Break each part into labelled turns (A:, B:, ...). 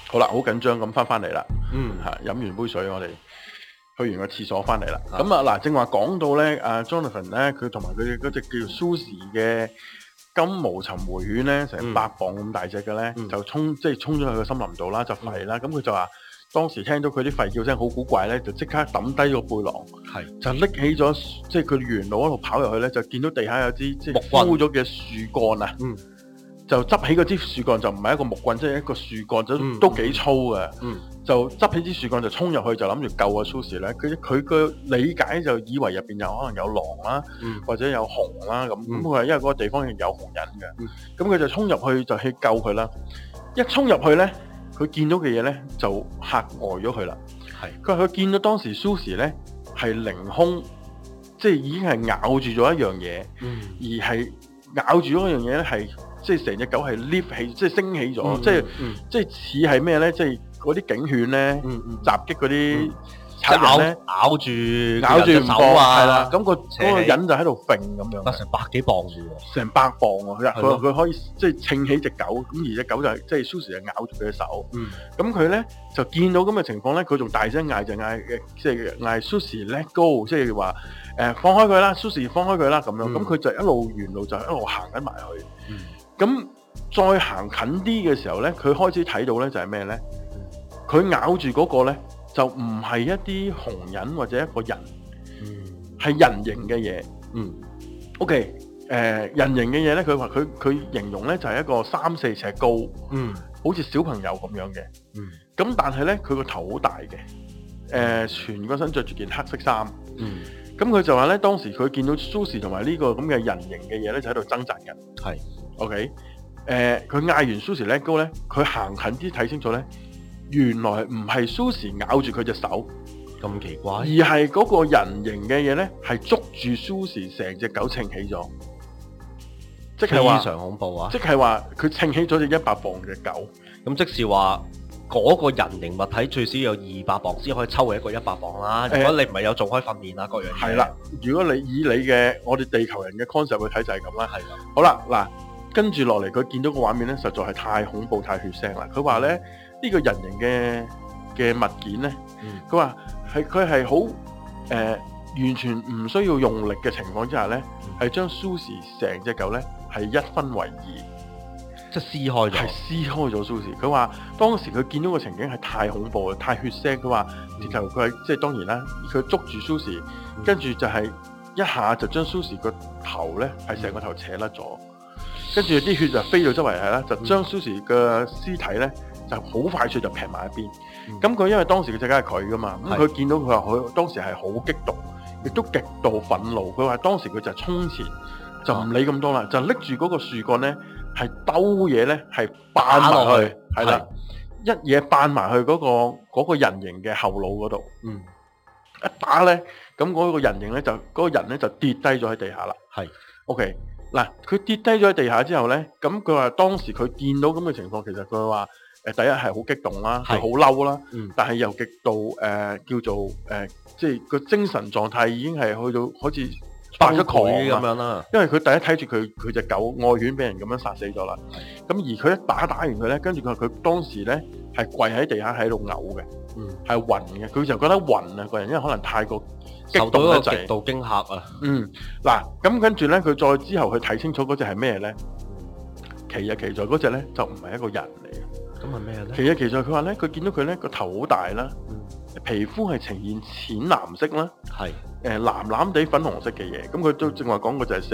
A: 好啦，好緊張咁翻嚟啦，
B: 嗯，
A: 飲完杯水，我哋去完個廁所翻嚟啦。咁嗱，正話講到咧，阿 Jonathan 咧，佢同埋佢嗰隻叫 Susie 嘅金毛尋回犬咧，成100磅咁大隻嘅咧，就衝咗去個森林度啦，就吠啦。咁佢就話當時聽到佢啲吠叫聲好古怪咧，就即刻抌低個背囊，就拎起咗，即係佢沿路嗰度跑入去咧，就見到地下有支即係枯咗嘅樹幹啊。就執起嗰支樹幹，就唔係一個木棍，即係一個樹幹，都幾粗嘅。就執起支樹幹就衝入去，就諗住救阿 Susie 咧。佢個理解就以為入邊有可能有狼啦，或者有熊啦咁。咁佢話因為嗰個地方有熊人嘅，咁佢就衝入去就去救佢啦。一衝入去咧，佢見到嘅嘢咧就嚇呆咗佢啦。佢話佢見到當時 Susie 咧係凌空，即係已經係咬住咗一樣嘢，而係咬住咗嗰樣嘢咧係。即係成隻狗係 lift 起，即係升起咗，即係似係咩咧？即係嗰啲警犬咧，襲擊嗰啲賊人咧，咬住唔放啊，係啦。咁嗰個人就喺度揈咁樣，
B: 成100幾磅嘅喎，
A: 成100磅喎。佢可以即係稱起隻狗，咁而隻狗就係即係 Susie 就咬住佢嘅手。咁佢咧就見到咁嘅情況咧，佢仲大聲嗌就嗌即係嗌 Susie let go， 即係話放開佢啦 ，Susie 放開佢啦咁樣。咁佢就一路沿路就一路行緊埋去。咁再行近啲嘅時候咧，佢開始睇到咧就係咩咧？佢咬住嗰個咧就唔係一啲熊人或者一個人，係人形嘅嘢。OK， 人形嘅嘢咧，佢話佢形容咧就係一個3、4尺高，好似小朋友咁樣嘅。咁但係咧佢個頭好大嘅，全個身着住件黑色衫。咁佢就話咧，當時佢見到 Susie 同埋呢個咁嘅人形嘅嘢咧，就喺度掙扎緊。OK， 佢嗌完 Susie let go咧，佢行近啲睇清楚咧，原來唔係 Susie 咬住佢隻手，
B: 咁奇怪，
A: 而係嗰個人形嘅嘢咧，係捉住 Susie 成隻狗稱起咗，即係話
B: 非常恐怖啊！
A: 即係話佢稱起咗隻100磅嘅狗，
B: 咁即是話。嗰個人形物體最少有200磅先可以抽起一個100磅啦。如果你唔係有做開訓練啊，各樣嘢。
A: 係啦，如果你以你嘅我哋地球人嘅 concept 去睇就係咁啦。係啦。好啦，嗱，跟住落嚟佢見到個畫面咧，實在係太恐怖、太血腥啦。佢話咧呢個人形嘅物件咧，佢話佢係好完全唔需要用力嘅情況之下咧，係將 Susie 成隻狗咧係1分為2。
B: 即係撕開咗，
A: 係撕開咗 Susie。佢話當時佢見到個情景係太恐怖啦，太血腥。佢話直頭佢係即係當然啦，佢捉住 Susie，跟住就係一下就將 Susie 個頭咧係成個頭扯甩咗，跟住啲血就飛到周圍係啦，就將 Susie 嘅屍體咧就好快脆就劈埋一邊。咁佢因為當時佢隻梗係佢噶嘛，咁佢見到佢話佢當時係好激動，亦都極度憤怒。佢話當時佢就衝前就唔理咁多啦，就拎住嗰個樹幹咧。係兜嘢咧，係扮埋去，係啦，一嘢扮埋去嗰個人形嘅後腦嗰度。一打咧，咁嗰個人形咧就嗰個人咧就跌低咗喺地下啦。OK， 嗱，佢跌低咗喺地下之後咧，咁佢話當時佢見到咁嘅情況，其實佢話第一係好激動啦，係好嬲啦，但係又極度叫做即係個精神狀態已經係去到好似發咗狂咁樣啦，因為佢第一睇住佢隻狗愛犬俾人咁樣殺死咗啦，咁而佢一打完佢咧，跟住佢當時咧係跪喺地下喺度嘔嘅，係暈嘅，佢就覺得暈啊個人，因為可能太過激動得滯，
B: 極度驚嚇啊。
A: 嗱，咁跟住咧，佢再之後去睇清楚嗰隻係咩咧？奇在嗰隻咧就唔係一個人嚟嘅，
B: 咁係咩咧？
A: 奇在佢話咧，佢見到佢咧個頭好大啦，皮膚係呈現淺藍色啦，藍藍地粉紅色嘅嘢，咁佢都正話講過就係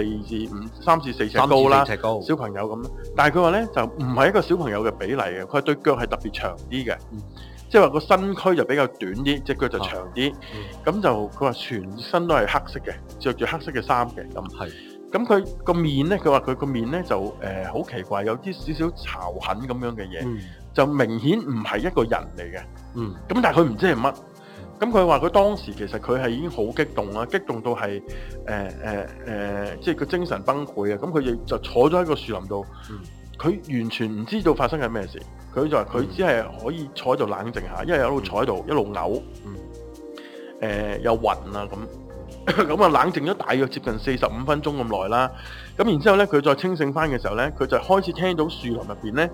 A: 3至4尺高啦，小朋友咁。但係佢話咧就唔係一個小朋友嘅比例嘅，佢對腳係特別長啲嘅，即係話個身軀就比較短啲，隻腳就長啲。咁就佢話全身都係黑色嘅，着住黑色嘅衫嘅咁。咁佢個面咧，佢話佢個面咧就好奇怪，有啲少少巢痕咁樣嘅嘢，就明顯唔係一個人嚟嘅。咁但係佢唔知係乜。咁佢話佢當時其實佢係已經好激動啦，激動到係即係佢精神崩潰啊！咁佢亦就坐咗喺個樹林度，佢完全唔知道發生緊咩事。佢就話佢只係可以坐喺度冷靜下，因為一路坐喺度一路嘔，又暈啊咁，咁啊冷靜咗大約接近45分鐘咁耐啦。咁然之後咧，佢再清醒翻嘅時候咧，佢就開始聽到樹林入邊咧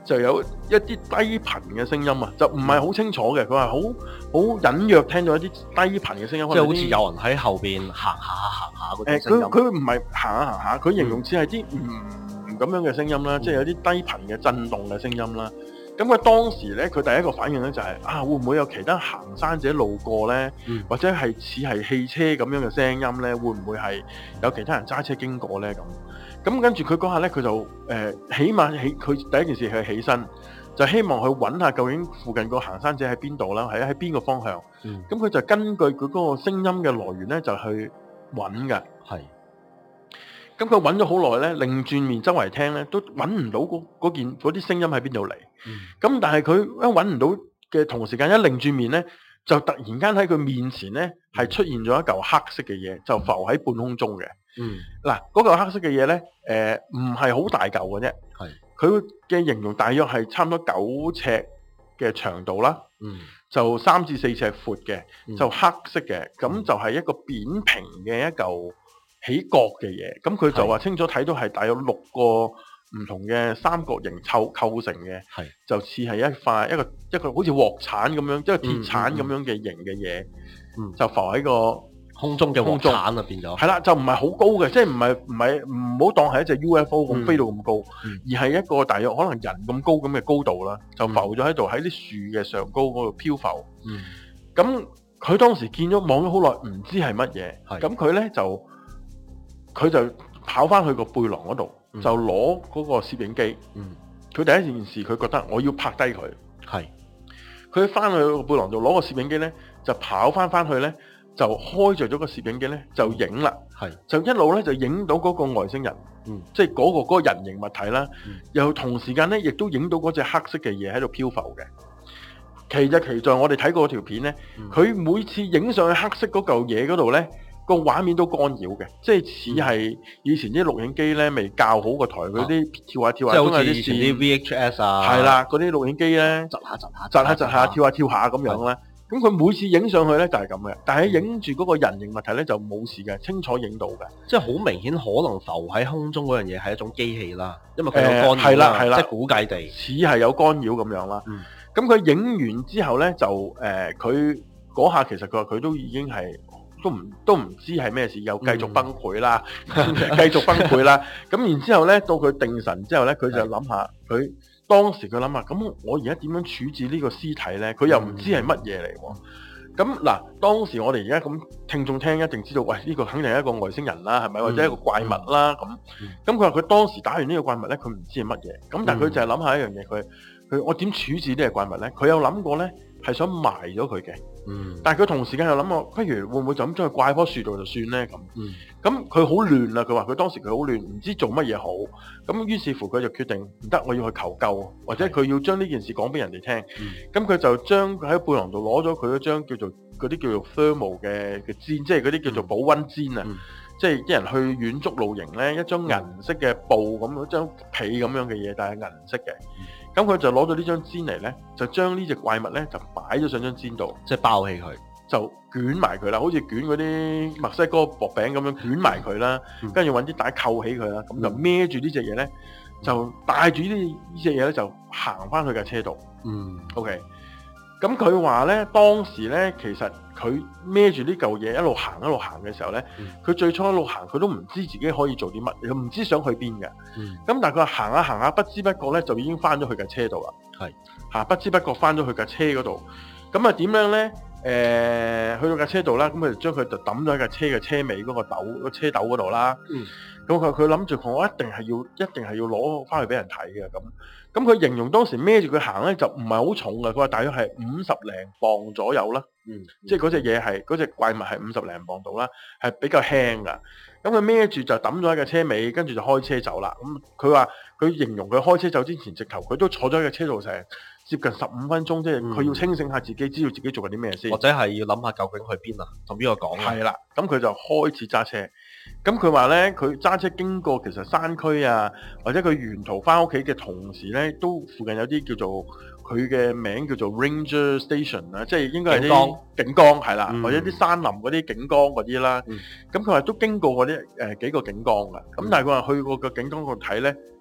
A: 就有一啲低頻嘅聲音啊，就唔係好清楚嘅。佢話好隱約聽到一啲低頻嘅聲音，
B: 即係好似有人喺後邊行下嗰啲聲音。
A: 佢唔係行下，佢形容似係啲咁樣嘅聲音啦，即係有啲低頻嘅震動嘅聲音啦。咁佢當時咧，佢第一個反應咧就係會唔會有其他行山者路過咧，或者係似係汽車咁樣嘅聲音咧？會唔會係有其他人揸車經過咧？咁跟住佢嗰下咧，佢就起碼佢第一件事係起身，就希望去揾下究竟附近個行山者喺邊度啦，喺邊個方向。咁佢就根據佢嗰個聲音嘅來源咧，就去揾㗎。係。咁佢揾咗好耐咧，擰轉面周圍聽咧，都揾唔到嗰啲聲音喺邊度嚟。咁但係佢一揾唔到嘅同時間，一擰轉面咧，就突然間喺佢面前咧係出現咗一嚿黑色嘅嘢，就浮喺半空中嘅。嗱，嗰嚿黑色嘅嘢咧，唔係好大嚿嘅啫。佢嘅形容大約係差唔多9尺嘅長度啦。就3至4尺闊嘅，就黑色嘅，咁就係一個扁平嘅一嚿起角嘅嘢。咁佢就話清楚睇到係大約6個唔同嘅三角形構成嘅，就似係一個好似鑊鏟咁樣，即係鐵鏟咁樣嘅形嘅嘢，就浮喺個
B: 空中嘅鑊鏟啊，變咗。係
A: 啦，就唔係好高嘅，即係唔好當係一隻 UFO 咁飛到咁高，而係一個大約可能人咁高咁嘅高度啦，就浮咗喺度喺啲樹嘅上高嗰度漂浮。咁佢當時見咗望咗好耐，唔知係乜嘢。咁佢咧佢就跑翻去個背囊嗰度，就攞嗰個攝影機。佢第一件事佢覺得我要拍低佢。佢翻去個背囊度攞個攝影機咧，就跑翻去咧。就開着咗個攝影機咧，就影啦，就一路咧就影到嗰個外星人，即係嗰個人形物體啦，又同時間咧亦都影到嗰隻黑色嘅嘢喺度漂浮嘅。奇就奇在我哋睇過條片咧，佢每次影上去黑色嗰嚿嘢嗰度咧，個畫面都干擾嘅，即係似係以前啲錄影機咧未校好個台，嗰啲跳下，
B: 即係好似以前啲 VHS 啊，
A: 係啦，嗰啲錄影機咧窒下，跳下咁樣啦。咁佢每次影上去咧就係咁嘅，但係影住嗰個人形物體咧就冇事嘅，清楚影到嘅。
B: 即係好明顯可能浮喺空中嗰樣嘢係一種機器啦，因為佢有干擾啦，即係估計地
A: 似係有干擾咁樣啦。咁佢影完之後咧就佢嗰下其實佢話佢都已經係都唔知係咩事，又繼續崩潰啦，繼續崩潰啦。咁然之後咧到佢定神之後咧，佢就諗下佢。當時佢諗下，咁我而家點樣處置呢個屍體咧？佢又唔知係乜嘢嚟喎。咁嗱，當時我哋而家咁聽眾聽一定知道，喂，呢個肯定係一個外星人啦，係咪？或者一個怪物啦咁。佢話佢當時打完呢個怪物咧，佢唔知係乜嘢。咁但係佢就係諗下一樣嘢，佢我點處置呢個怪物咧？佢有諗過咧，係想埋咗佢嘅。但係佢同時間又諗過，不如會唔會就咁將佢掛喺棵樹度就算咧咁。咁佢好亂啦，佢話佢當時佢好亂，唔知做乜嘢好。咁於是乎佢就決定唔得，我要去求救，或者佢要將呢件事講俾人哋聽。咁佢就將喺背囊度攞咗佢嗰張叫做嗰啲叫做 thermal 嘅氈，即係嗰啲叫做保溫氈啊。即係啲人去遠足露營咧，一張銀色嘅布咁，一張被咁樣嘅嘢，但係銀色嘅。咁佢就攞咗呢張氈嚟咧，就將呢隻怪物咧就擺咗上張氈度，
B: 即係包起佢，
A: 就捲埋佢啦，好似捲嗰啲墨西哥薄餅咁樣捲埋佢啦，跟住揾啲帶扣起佢啦，咁就孭住呢隻嘢咧，就帶住呢隻嘢咧就行翻去架車度。OK。咁佢話咧，當時咧其實佢孭住呢嚿嘢一路行嘅時候咧，佢最初一路行，佢都唔知自己可以做啲乜，又唔知想去邊嘅。咁但係佢話行下，不知不覺咧就已經翻咗去架車度啦。不知不覺翻咗去架車嗰度。咁啊點樣咧？去到架車度啦，咁佢就將佢就抌咗喺架車嘅車尾嗰個車斗嗰度啦。咁佢諗住我一定係要攞翻去俾人睇嘅咁。咁佢形容當時孭住佢行咧就唔係好重嘅，佢話大約係50零磅左右啦。即係嗰隻怪物係50零磅度啦，係比較輕噶。咁佢孭住就抌咗喺架車尾，跟住就開車走啦。咁佢話佢形容佢開車走之前，直頭佢都坐咗喺架車度成接近15分鐘，即係佢要清醒下自己，知道自己做緊啲咩先，
B: 或者係要諗下究竟去邊啊，同邊個講啊？
A: 係啦，咁佢就開始揸車。咁佢話咧，佢揸車經過其實山區啊，或者佢沿途翻屋企嘅同時咧，都附近有啲叫做佢嘅名叫做 Ranger Station 啦，即係應該係啲警崗係啦，或者啲山林嗰啲警崗嗰啲啦。咁佢話都經過嗰啲幾個警崗㗎。咁但係佢話去過個警崗嗰度睇咧，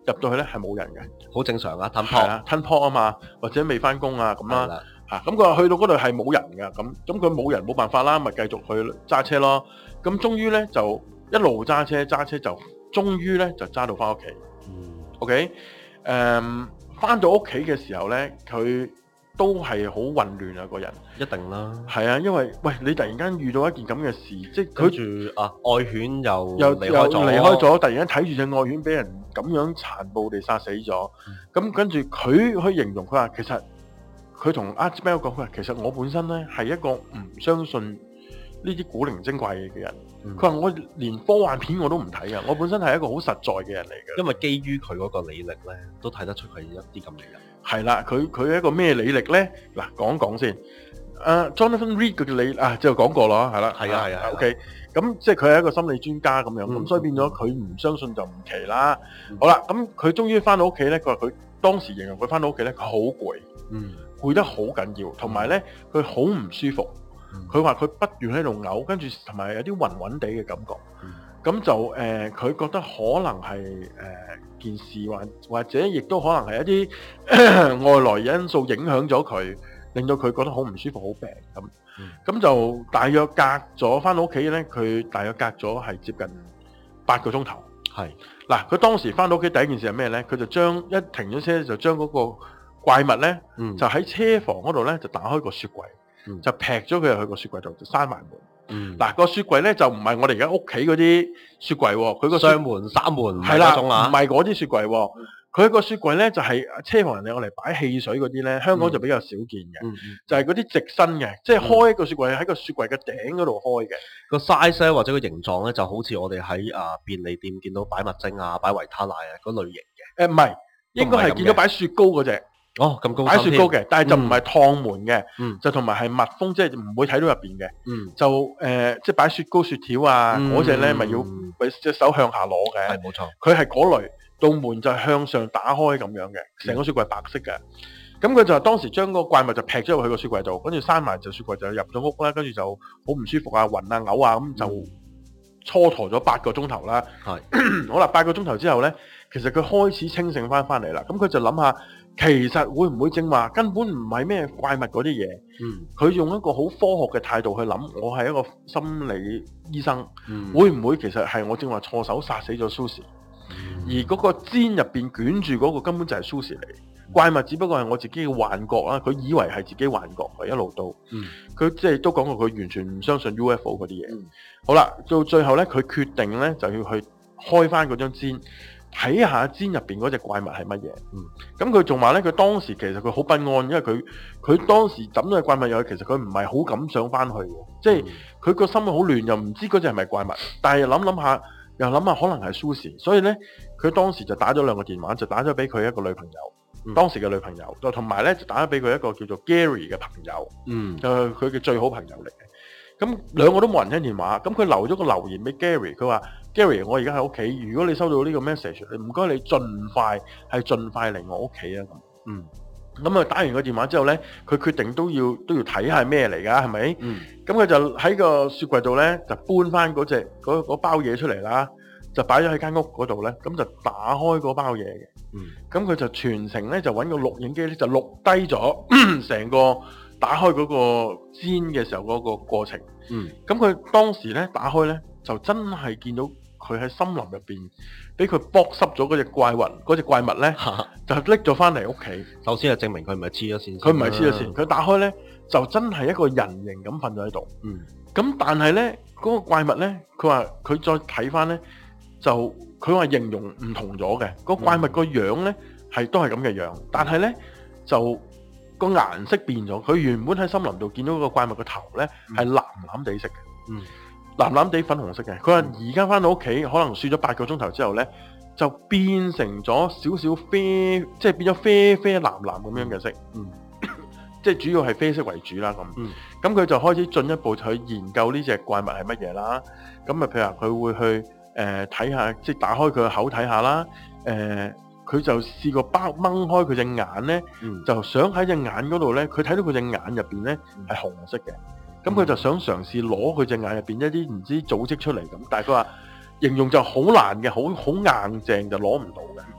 A: 入到去咧係冇人嘅，
B: 好正常啊，吞
A: 係
B: 泡
A: 啊吞泡啊嘛，或者未翻工啊咁啦。
B: 係啦，
A: 咁佢話去到嗰度係冇人㗎，咁佢冇人冇辦法啦，咪繼續去揸車咯。咁終於咧就一路揸車就，終於咧就揸到翻屋企。OK，翻到屋企嘅時候咧，佢都係好混亂啊個人。
B: 一定啦。
A: 係啊，因為喂你突然間遇到一件咁嘅事，即係
B: 跟
A: 佢
B: 住愛犬又
A: 又
B: 離開咗，
A: 離開咗，突然間睇住隻愛犬俾人咁樣殘暴地殺死咗。咁跟住佢去形容佢話，其實佢同阿 Mel 講，佢話其實我本身咧係一個唔相信呢啲古靈精怪嘅人。佢話我連科幻片我都唔睇㗎，我本身係一個好實在嘅人嚟嘅。
B: 因為基於佢嗰個履歷咧，都睇得出佢係一啲咁嘅人。
A: 係啦，佢係一個咩履歷咧？嗱，講講先。Jonathan Reed 嘅履就講過咯，係啦。
B: 係啊。
A: OK，咁即係佢係一個心理專家咁樣，咁所以變咗佢唔相信就唔奇啦。好啦，咁佢終於翻到屋企咧，佢話佢當時形容佢翻到屋企咧，佢好攰，攰得好緊要，同埋咧佢好唔舒服。佢話佢不斷喺度嘔，跟住同埋有啲暈暈地嘅感覺。咁就佢覺得可能係件事或者亦都可能係一啲外來因素影響咗佢，令到佢覺得好唔舒服、好病咁。咁就大約隔咗翻到屋企咧，佢大約隔咗係接近8個鐘頭。
B: 係
A: 嗱，佢當時翻到屋企第一件事係咩咧？佢就一停咗車就將嗰個怪物咧，就喺車房嗰度咧就打開個雪櫃。就劈咗佢入去個雪櫃度，就閂埋門。嗱，個雪櫃咧就唔係我哋而家屋企嗰啲雪櫃喎，佢個雙門、3門係啦，唔係嗰啲雪櫃喎。佢個雪櫃咧就係車房人哋用嚟擺汽水嗰啲咧，香港就比較少見嘅，就係嗰啲直身嘅，即係開個雪櫃喺個雪櫃嘅頂嗰度開嘅。
B: 個 size 咧或者個形狀咧就好似我哋喺便利店見到擺麥精啊、擺維他奶啊嗰類型嘅。
A: 唔係，應該係見到擺雪糕嗰隻。
B: 哦，咁高
A: 擺雪糕嘅，但係就唔係趟門嘅，就同埋係密封，即係唔會睇到入邊嘅。就即係擺雪糕、雪條啊嗰隻咧，咪要隻手向下攞嘅。
B: 係冇錯，
A: 佢係嗰類，道門就向上打開咁樣嘅，成個雪櫃係白色嘅。咁佢就當時將個怪物就劈咗入去個雪櫃度，跟住閂埋就雪櫃就入咗屋啦，跟住就好唔舒服啊、暈啊、嘔啊，咁就蹉跎咗8個鐘頭啦。係好啦，8個鐘頭之後咧，其實佢開始清醒翻嚟啦。咁佢就諗下。其實會唔會正話根本唔係咩怪物嗰啲嘢？佢用一個好科學嘅態度去諗，我係一個心理醫生，會唔會其實係我正話錯手殺死咗 Susie？而嗰個氈入邊捲住嗰個根本就係 Susie 嚟，怪物只不過係我自己嘅幻覺啦。佢以為係自己幻覺，佢一路都，佢即係都講過佢完全唔相信 UFO 嗰啲嘢。好啦，到最後咧，佢決定咧就要去開翻嗰張氈。睇下氈入邊嗰隻怪物係乜嘢？咁佢仲話咧，佢當時其實佢好不安，因為佢當時抌咗隻怪物入去，其實佢唔係好敢上翻去嘅，即係佢個心好亂，又唔知嗰隻係咪怪物，但係諗下可能係 Susie， 所以咧佢當時就打咗2個電話，就打咗俾佢一個女朋友，當時嘅女朋友，就同埋咧就打咗俾佢一個叫做 Gary 嘅朋友，就係佢嘅最好朋友嚟嘅。咁2個都冇人聽電話，咁佢留咗個留言俾 Gary， 佢話 Gary， 我而家喺屋企，如果你收到呢個 message， 你唔該你盡快嚟我屋企啊咁。咁啊打完個電話之後咧，佢決定都要睇下咩嚟㗎，係咪？咁佢就喺個雪櫃度咧，就搬翻嗰包嘢出嚟啦，就擺咗喺間屋嗰度咧，咁就打開嗰包嘢嘅。咁佢就全程咧就揾個錄影機咧就錄低咗成個打開嗰個氈嘅時候嗰個過程。咁佢當時咧打開咧就真係見到佢喺森林入邊俾佢剝濕咗嗰隻怪物咧就拎咗翻嚟屋企。
B: 首先係證明佢唔係黐咗線，
A: 佢唔係黐咗線，佢打開咧就真係一個人形咁瞓咗喺度。咁但係咧嗰個怪物咧，佢話佢再睇翻咧就佢話形容唔同咗嘅，個怪物個樣咧都係咁嘅樣，但係咧就個顏色變咗。佢原本喺森林度見到個怪物個頭咧係藍藍地色嘅，藍藍地粉紅色嘅。佢話而家翻到屋企，可能睡咗8個鐘頭之後咧，就變成咗少少啡，即係變咗啡藍藍咁樣嘅色。即係主要係啡色為主啦咁。咁佢就開始進一步去研究呢隻怪物係乜嘢啦。咁啊，譬如話佢會去睇下，即係打開佢個口睇下啦。佢就試過掹開佢隻眼咧，就想喺隻眼嗰度咧，佢睇到佢隻眼入邊咧係紅色嘅。咁佢就想嘗試攞佢隻眼入邊一啲唔知組織出嚟咁，但係佢話形容就好難嘅，好硬淨就攞唔到嘅。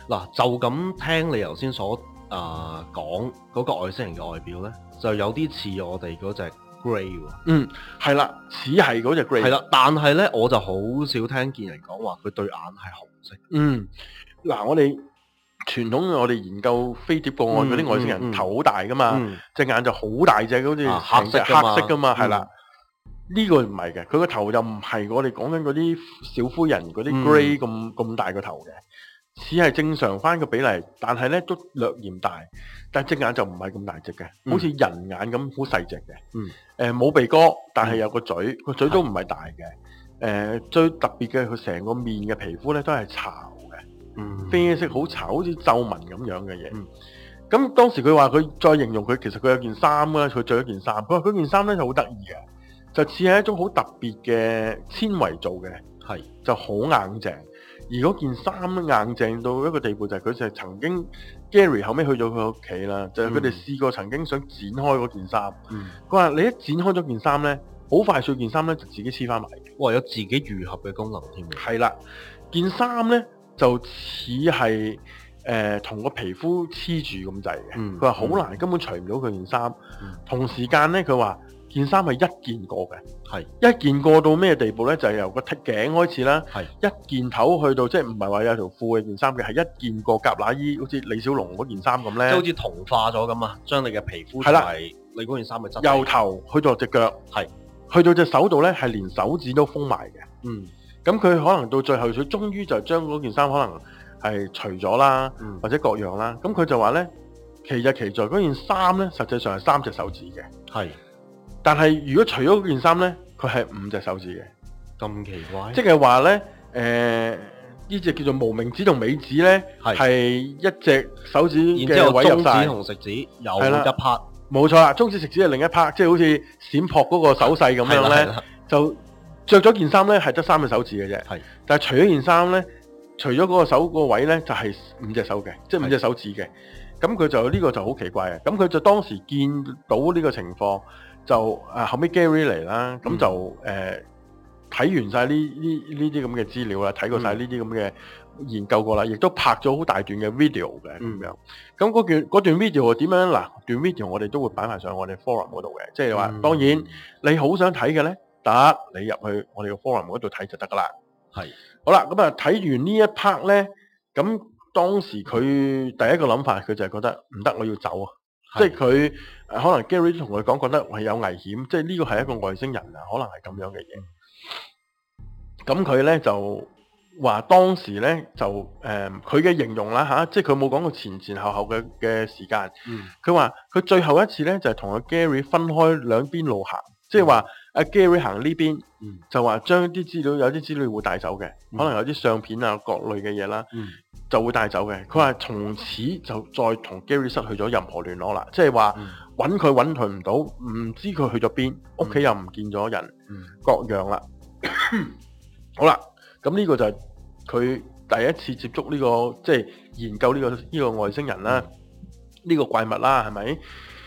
B: 嗱，就咁聽你頭先所講嗰個外星人嘅外表咧，就有啲似我哋嗰隻 Grey 喎。
A: 係啦，似係嗰隻 Grey。
B: 係啦，但係咧我就好少聽見人講話佢對眼係紅色。
A: 嗱，我哋傳統我哋研究飛碟個案嗰啲外星人頭好大噶嘛，隻眼就好大隻，好似成隻黑色噶嘛，係啦。呢個唔係嘅，佢個頭又唔係我哋講緊嗰啲小灰人嗰啲 Grey 咁大個頭嘅。似係正常翻個比例，但係咧都略嫌大，但係隻眼就唔係咁大隻嘅，好似人眼咁好細隻嘅。冇鼻哥，但係有個嘴，個嘴都唔係大嘅。最特別嘅佢成個面嘅皮膚咧都係巢嘅，啡色好巢，好似皺紋咁樣嘅嘢。咁當時佢話佢再形容佢，其實佢有件衫啦，佢着咗件衫，佢話佢件衫咧就好得意嘅，就似係一種好特別嘅纖維做嘅，就好硬淨。而嗰件衫硬淨到一個地步，就係佢就係曾經 Gary 後尾去咗佢屋企啦，就係佢哋試過曾經想剪開嗰件衫。佢話你一剪開咗件衫咧，好快脆件衫咧就自己黐翻埋。哇！
B: 有自己愈合嘅功能添。
A: 係啦，件衫咧就似係同個皮膚黐住咁滯嘅。佢話好難，根本除唔到佢件衫。同時間咧，佢話件衫係一件過嘅，一件過到咩地步咧？就係由個頸開始啦，一件頭去到即係唔係話有條褲嘅件衫嘅，係一件過夾乸衣，好似李小龍嗰件衫咁咧，
B: 即係好似同化咗咁啊！將你嘅皮膚同埋你嗰件衫嘅質，
A: 由頭去到隻腳，去到隻手度咧，係連手指都封埋嘅。咁佢可能到最後，佢終於就將嗰件衫可能係除咗啦，或者各樣啦。咁佢就話咧，奇在嗰件衫咧，實際上係3隻手指嘅。但係如果除咗嗰件衫咧，佢係5隻手指嘅，
B: 咁奇怪。即
A: 係話咧，呢隻叫做無名指同尾指咧，係一隻手指嘅位入晒。
B: 中指同食指有一 part，
A: 冇錯啦，中指食指係另一 part，即係好似閃撲嗰個手勢咁樣咧，就着咗件衫咧係得3隻手指嘅啫。但係除咗件衫咧，除咗嗰個手個位咧就係5隻手嘅，即係5隻手指嘅。咁佢就呢個就好奇怪嘅。咁佢就當時見到呢個情況。就後尾 Gary 嚟啦，咁就睇完晒呢啲咁嘅資料啦，睇過晒呢啲咁嘅研究過啦，亦都拍咗好大段嘅 video 嘅咁樣。咁嗰段 video 點樣？嗱，段 video 我哋都會擺埋上我哋 forum 嗰度嘅，即係話當然你好想睇嘅咧，得你入去我哋個 forum 嗰度睇就得噶啦。好啦，咁啊睇完呢一 part 咧，咁當時佢第一個諗法，佢就係覺得唔得，我要走啊！即係佢可能 Gary 同佢講，覺得係有危險，即係呢個係一個外星人啊，可能係咁樣嘅嘢。咁佢咧就話當時咧就佢嘅形容啦即係佢冇講過前後嘅時間。佢話佢最後一次咧就係同阿 Gary 分開兩邊路行，即係話阿 Gary 行呢邊，就話將啲資料有啲資料會帶走嘅，可能有啲相片啊各類嘅嘢啦。就會帶走嘅。佢話從此就再同 Gary 失去咗任何聯絡啦，即係話揾佢唔到，唔知佢去咗邊，屋企又唔見咗人，各樣啦。好啦，咁呢個就係佢第一次接觸呢個即係研究呢個外星人啦，呢個怪物啦，係咪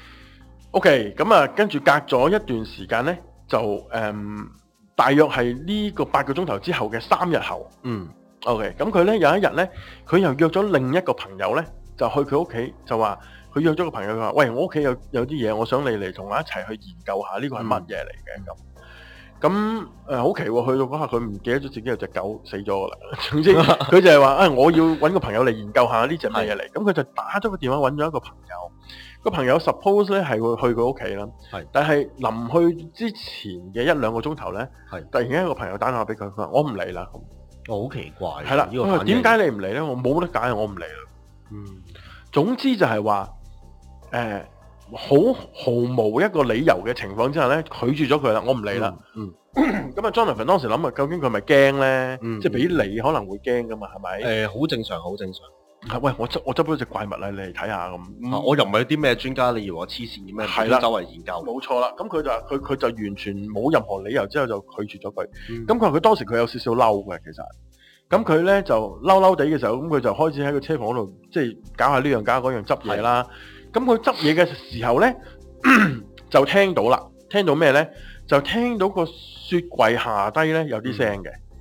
A: ？OK，咁啊，跟住隔咗一段時間呢，就大約係呢個8個鐘頭之後嘅3日後。OK，咁佢咧有一日咧，佢又約咗另一個朋友咧，就去佢屋企，就話佢約咗個朋友，佢話：喂，我屋企有啲嘢，我想你嚟同我一齊去研究下呢個係乜嘢嚟嘅咁。咁好奇喎，去到嗰下佢唔記得咗自己有隻狗死咗㗎啦。總之佢就係話：我要揾個朋友嚟研究下呢隻乜嘢嚟。咁佢就打咗個電話揾咗一個朋友，個朋友 suppose 咧係會去佢屋企啦。但係臨去之前嘅1-2個鐘頭咧，突然間一個朋友打電話俾佢，佢話：我唔嚟啦。
B: 好奇怪，
A: 係啦，點解你唔嚟咧？我冇得解，我唔嚟啦。總之就係話，毫無一個理由嘅情況之下咧，拒絕咗佢啦，我唔嚟啦。咁啊 ，Jonathan 當時諗啊，究竟佢係咪驚咧？即係俾你可能會驚噶嘛，係咪？
B: 好正常，好正常。
A: 喂，我執咗隻怪物啦，你嚟睇下咁。
B: 我又唔係啲咩專家，你以為我黐線嘅咩？係啦，周圍研究。
A: 冇錯啦，咁佢就佢就完全冇任何理由之後就拒絕咗佢。咁佢話佢當時佢有少少嬲嘅，其實。咁佢咧就嬲地嘅時候，咁佢就開始喺個車房度即係搞下呢樣搞嗰樣執嘢啦。咁佢執嘢嘅時候咧，就聽到啦，聽到咩咧？就聽到個雪櫃下低咧有啲聲嘅。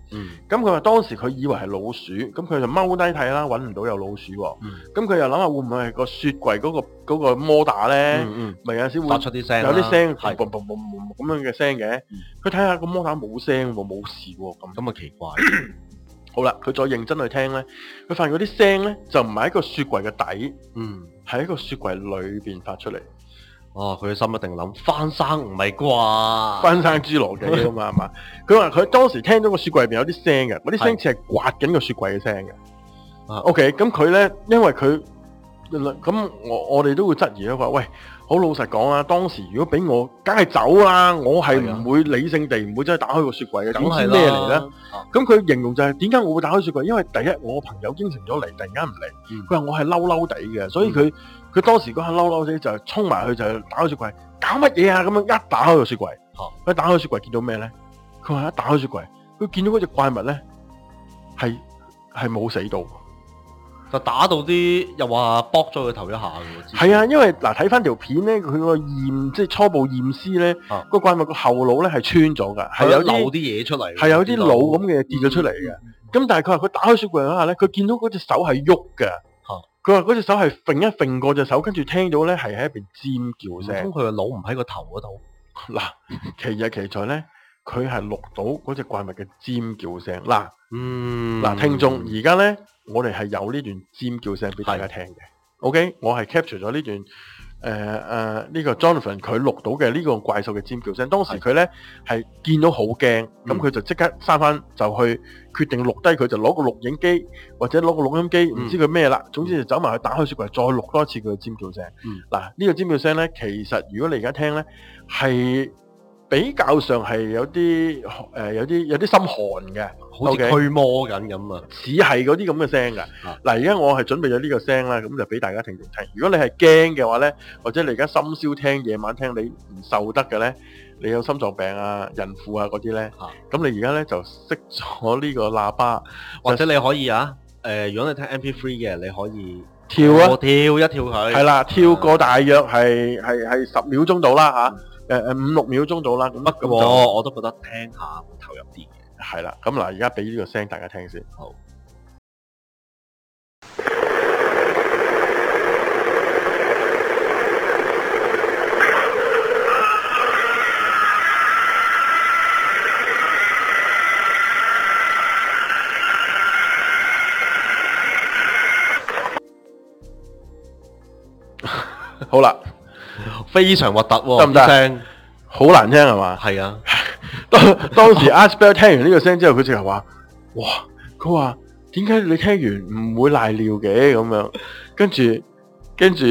A: 咁佢話當時佢以為係老鼠，咁佢就踎低睇啦，揾唔到有老鼠喎。咁佢又諗下會唔會係個雪櫃嗰個摩打咧？咪有時會
B: 發出啲聲，
A: 有啲聲，
B: 係
A: 嘣嘣嘣嘣咁樣嘅聲嘅。佢睇下個摩打冇聲喎，冇事喎，
B: 咁啊奇怪。
A: 好啦，佢再認真去聽咧，佢發現嗰啲聲咧就唔係喺個雪櫃嘅底，係喺個雪櫃裏邊發出嚟。
B: 哦，佢心一定諗翻生唔係啩？
A: 翻生侏羅紀啊嘛，係嘛？佢話佢當時聽到個雪櫃入邊有啲聲嘅，嗰啲聲似係刮緊個雪櫃嘅聲嘅。OK，咁佢咧，因為佢咁我哋都會質疑咧，話喂，好老實講啊，當時如果俾我，梗係走啦，我係唔會理性地唔會真係打開個雪櫃嘅，點知咩嚟咧？咁佢形容就係點解我會打開雪櫃？因為第一，我個朋友應承咗嚟，突然間唔嚟，佢話我係嬲嬲地嘅，所以佢當時嗰下嬲嬲地就衝埋去就打開雪櫃，搞乜嘢啊？咁樣一打開個雪櫃，佢打開雪櫃見到咩咧？佢話一打開雪櫃，佢見到嗰隻怪物咧係冇死到。
B: 就打到啲又話剝咗佢頭一下嘅喎。
A: 係啊，因為嗱睇翻條片咧，佢個即係初步驗屍咧，個怪物個後腦咧係穿咗㗎，係有
B: 啲嘢出嚟，
A: 係有啲腦咁嘅跌咗出嚟嘅。咁但係佢話佢打開雪櫃嗰下咧，佢見到嗰隻手係喐嘅。佢話嗰隻手係揈一揈過隻手，跟住聽到咧係喺一邊尖叫聲。
B: 咁佢個腦唔喺個頭嗰度。
A: 嗱，奇日奇在咧，佢係錄到嗰隻怪物嘅尖叫聲。嗱，聽眾而家咧。我哋係有呢段尖叫聲俾大家聽嘅 ，OK， 我係 capture 咗呢段呢個 Jonathan 佢錄到嘅呢個怪獸嘅尖叫聲。當時佢咧係見到好驚，咁佢就即刻閂翻，就去決定錄低佢，就攞個錄影機或者攞個錄音機，唔知佢咩啦，總之就走埋去打開雪櫃，再錄多一次佢嘅尖叫聲。嗱，呢個尖叫聲咧，其實如果你而家聽咧，係比較上係有啲有啲心寒嘅，
B: 好似驅魔緊咁啊，
A: 似係嗰啲咁嘅聲㗎。嗱，而家我係準備咗呢個聲啦，咁就俾大家聽眾聽。如果你係驚嘅話咧，或者你而家深宵聽、夜晚聽你唔受得嘅咧，你有心臟病啊、孕婦啊嗰啲咧，咁你而家咧就熄咗呢個喇叭，
B: 或者你可以如果你聽 MP3 嘅，你可以
A: 跳一
B: 跳佢。係
A: 啦，跳過大約係10秒鐘到啦嚇。5-6秒鐘到啦，
B: 不過我都覺得聽下會投入啲嘅。
A: 係啦，咁嗱，而家俾呢個聲大家聽先。好。好啦。
B: 非常核突喎，
A: 得唔得？
B: 聲
A: 好難聽係嘛？
B: 係啊。
A: 當時 Asper 聽完呢個聲之後，佢直頭話：哇！佢話點解你聽完唔會賴尿嘅咁樣？跟住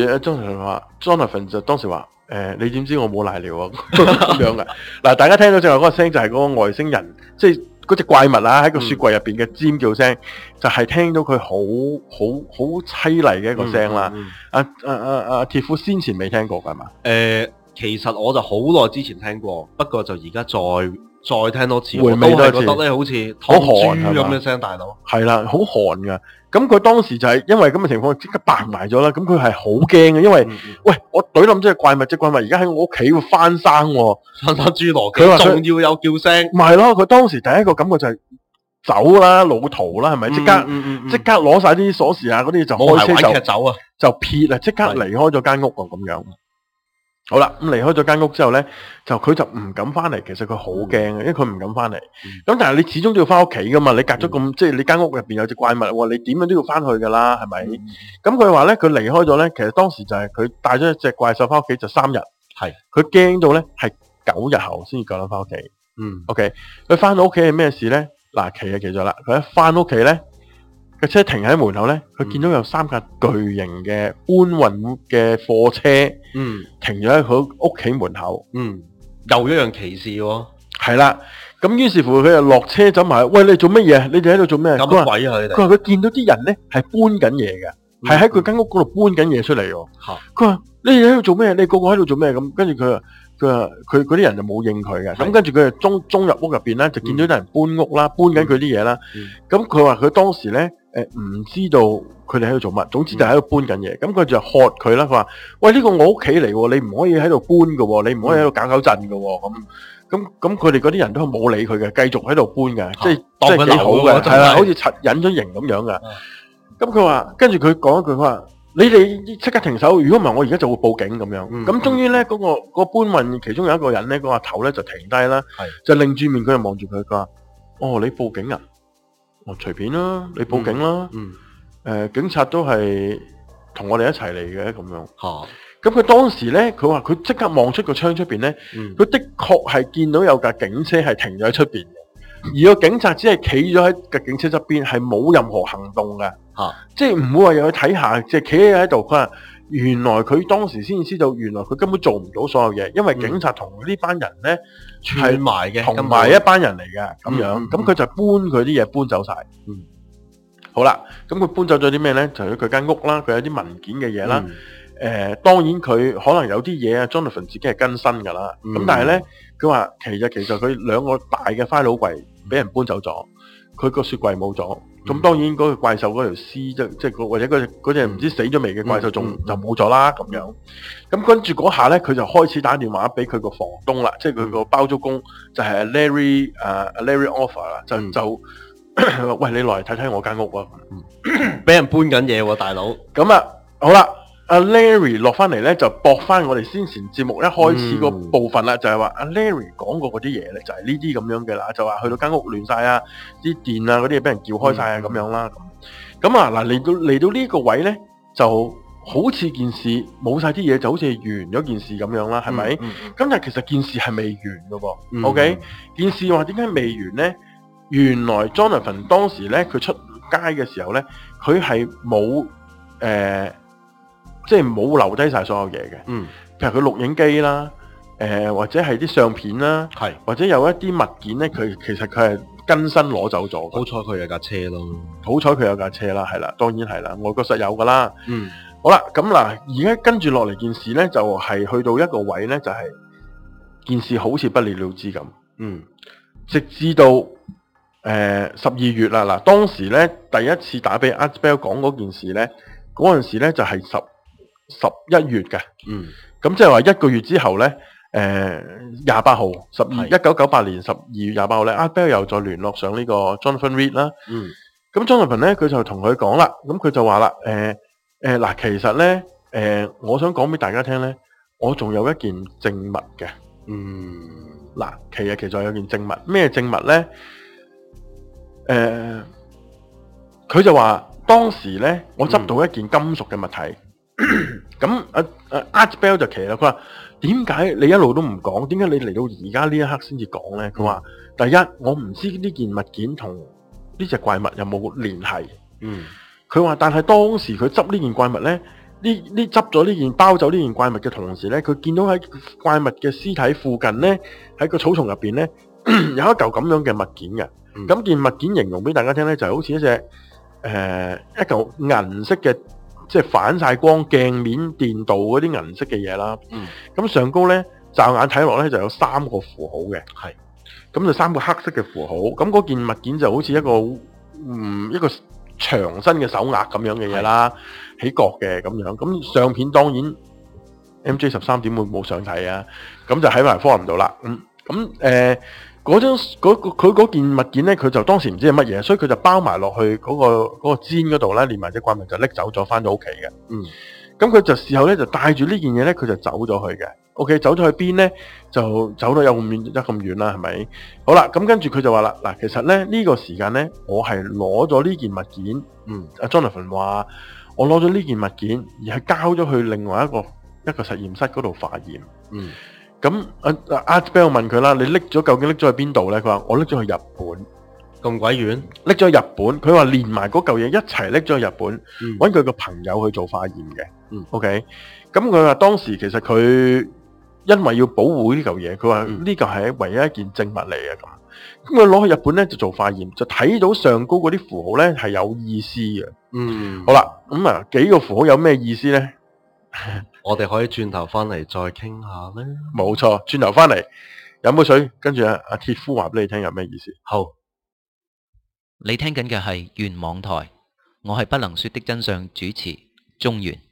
A: Jonathan 就當時話：你點知我冇賴尿啊？咁樣嘅。嗱，大家聽到正話嗰個聲就係嗰個外星人，即係嗰隻怪物啊喺個雪櫃入邊嘅尖叫聲，就係聽到佢好淒厲嘅一個聲啦。鐵夫先前未聽過㗎嘛？
B: 其實我就好耐之前聽過，不過就而家再聽多次，
A: 回味多一次，
B: 我都係覺得咧好似
A: 好寒
B: 咁嘅聲，大佬。
A: 係啦，好寒㗎。咁佢當時就係因為咁嘅情況，即刻白埋咗啦。咁佢係好驚嘅，因為喂，我懟冧隻怪物，隻怪物而家喺我屋企會翻生喎，
B: 翻生侏羅紀，佢話仲要有叫聲。
A: 唔係咯，佢當時第一個感覺就係走啦，老逃啦，係咪？即刻攞晒啲鎖匙啊，嗰啲就開車
B: 走啊，
A: 就撇啊，即刻離開咗間屋啊，咁樣。好啦，咁離開咗間屋之後咧，佢就唔敢翻嚟。其實佢好驚嘅，因為佢唔敢翻嚟。咁但係你始終都要翻屋企噶嘛？你隔咗咁，即係你間屋入邊有隻怪物喎，你點樣都要翻去噶啦，係咪？咁佢話咧，佢離開咗咧，其實當時就係佢帶咗一隻怪獸翻屋企就3日。係。佢驚到咧係9日後先至夠膽翻屋企。OK， 佢翻到屋企係咩事咧？嗱，奇就奇咗啦，佢一翻屋企咧，個車停喺門口咧，佢見到有3架巨型嘅搬運嘅貨車，停咗喺佢屋企門口，
B: 又一樣歧視喎。
A: 係啦，咁於是乎佢就落車走埋，喂，你做乜嘢？你哋喺度做咩？
B: 有乜鬼啊？你哋？
A: 佢話佢見到啲人咧係搬緊嘢嘅，係喺佢間屋嗰度搬緊嘢出嚟喎。佢話你哋喺度做咩？你個個喺度做咩？咁跟住佢話佢嗰啲人就冇應佢嘅，咁跟住佢就衝入屋入邊咧，就見到啲人搬屋啦，搬緊佢啲嘢啦。咁佢話佢當時咧唔知道佢哋喺度做乜，總之就喺度搬緊嘢。咁佢就喝佢啦，佢話：喂，呢個我屋企嚟喎，你唔可以喺度搬㗎喎，你唔可以喺度搞震㗎喎。 咁佢哋嗰啲人都冇理佢嘅，繼續喺度搬嘅，即係
B: 當佢
A: 幾好嘅，
B: 流喎
A: 係啦，
B: 真係
A: 好似隱咗形咁樣嘅。咁佢話，跟住佢講一句，佢話：你哋即刻停手，如果唔係我而家就會報警咁樣。咁終於咧，嗰個搬運其中有一個人咧，嗰個阿頭咧就停低啦，就擰住面佢就望住佢，佢話：哦，你報警啊？哦，隨便啦，你報警啦。警察都係同我哋一齊嚟嘅咁樣。咁佢當時咧，佢話佢即刻望出個窗出邊咧，佢的確係見到有架警車係停咗喺出邊嘅，而個警察只係企咗喺架警車側邊，係冇任何行動嘅，即係唔會話又去睇下，即係企喺度。佢話原來佢當時先知道，原來佢根本做唔到所有嘢，因為警察同呢班人咧係
B: 埋嘅，
A: 同埋一班人嚟嘅咁樣。咁佢就搬佢啲嘢搬走晒。好啦，咁佢搬走咗啲咩咧？就係佢間屋啦，佢有啲文件嘅嘢啦。當然佢可能有啲嘢啊 Jonathan 自己係更新㗎啦。咁但係咧，佢話其實佢兩個大嘅 file 櫃俾人搬走咗，佢個雪櫃冇咗。咁當然嗰個怪獸嗰條屍即係或者嗰隻唔知死咗未嘅怪獸就冇咗啦咁樣。咁跟住嗰下咧，佢就開始打電話俾佢個房東啦，即係佢個包租公就係 Larry Offer 啦，就喂，你落嚟睇睇我間屋啊！
B: 俾人搬緊嘢喎，大佬。
A: 咁啊，好啦。阿 Larry 落翻嚟咧，就駁翻我哋先前節目一開始個部分啦，就係話阿 Larry 講過嗰啲嘢咧，就係呢啲咁樣嘅啦，就話去到間屋亂晒啊，啲電啊嗰啲嘢俾人撬開晒啊咁樣啦。咁啊嗱，嚟到呢個位咧，就好似件事冇晒啲嘢，就好似完咗件事咁樣啦，係咪？咁但係其實件事係未完㗎噃。OK，件事話點解未完咧？原來 Jonathan 當時咧，佢出街嘅時候咧，佢係冇即係冇留低晒所有嘢嘅，譬如佢錄影機啦，或者係啲相片啦，或者有一啲物件咧，其實佢係更新攞走咗。
B: 好彩佢有架車咯，
A: 好彩佢有架車啦，係啦，當然係啦，外國實有噶啦。好啦，咁嗱，而家跟住落嚟件事咧，就係去到一個位咧，就係件事好似不了了之咁。直至到12月啦，嗱，當時咧第一次打俾 Art Bell 講嗰件事咧，嗰陣時咧就係11月嘅，咁即係話1個月之後咧，28號1998年12月28號咧，Art Bell又再聯絡上呢個 Jonathan Reed 啦。咁 Jonathan 咧，佢就同佢講啦，咁佢就話啦，嗱，其實咧，我想講俾大家聽咧，我仲有一件證物嘅。嗱，其實有件證物，咩證物咧？佢就話當時咧，我執到一件金屬嘅物體。咁Art Bell 就奇啦，佢話點解你一路都唔講？點解你嚟到而家呢一刻先至講咧？佢話第一，我唔知呢件物件同呢隻怪物有冇聯繫。佢話但係當時佢執呢件怪物咧，呢執咗呢件包走呢件怪物嘅同時咧，佢見到喺怪物嘅屍體附近咧，喺個草叢入邊咧有一嚿咁樣嘅物件嘅。咁件物件形容俾大家聽咧，就係好似一隻一嚿銀色嘅。即係反晒光鏡面電鍍嗰啲銀色嘅嘢啦，咁上高咧驟眼睇落咧就有3個符號嘅，咁就3個黑色嘅符號，咁嗰件物件就好似一個長身嘅手鐲咁樣嘅嘢啦，起角嘅咁樣，咁相片當然 MJ13點會冇相睇啊，咁就喺埋 forum 度啦，佢嗰件物件咧，佢就當時唔知係乜嘢，所以佢就包埋落去嗰個氈嗰度啦，連埋隻怪物就拎走咗，翻到屋企嘅。咁佢就事後咧就帶住呢件嘢咧，佢就走咗去嘅。OK， 走咗去邊咧？就走到有咁遠啦，係咪？好啦，咁跟住佢就話啦，嗱，其實咧呢個時間咧，我係攞咗呢件物件。阿 Jonathan 話我攞咗呢件物件，而係交咗去另外一個實驗室嗰度化驗。咁Art Bell問佢啦，你究竟拎咗去邊度咧？佢話我拎咗去日本。
B: 咁鬼遠？拎
A: 咗去日本，佢話連埋嗰嚿嘢一齊拎咗去日本，揾佢個朋友去做化驗嘅。OK，咁佢話當時其實佢因為要保護呢嚿嘢，佢話呢嚿係唯一一件證物嚟嘅咁。咁佢攞去日本咧就做化驗，就睇到上高嗰啲符號咧係有意思嘅。好啦，咁幾個符號有咩意思咧？
B: 我哋可以轉頭翻嚟再傾下咧。
A: 冇錯，轉頭翻嚟飲杯水，跟住阿鐵夫話俾你聽有咩意思。
B: 好，
C: 你聽緊嘅係原網台，我係不能說的真相主持中原。